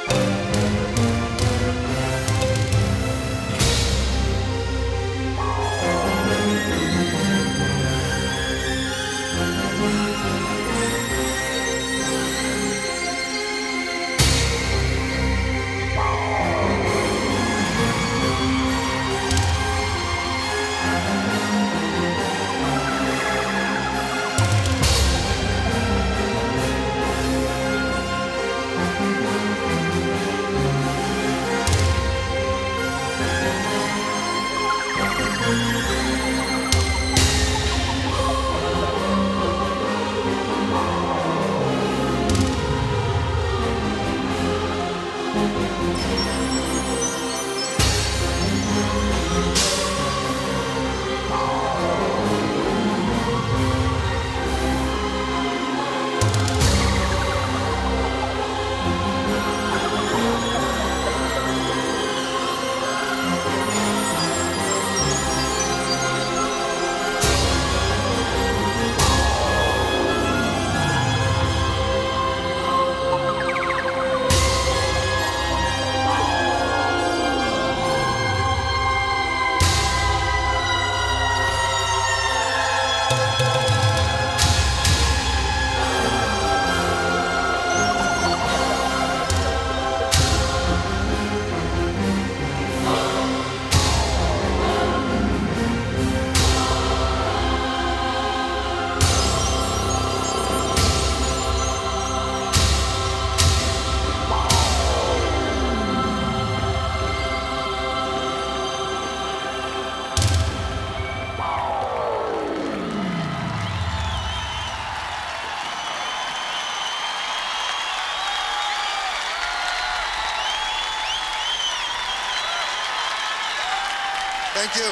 Thank you.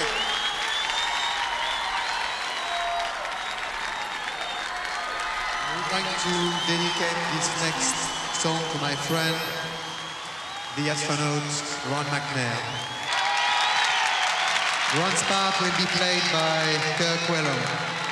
I would like to dedicate this next song to my friend, the astronaut Ron McNair. Ron's part will be played by Kirk Whelan.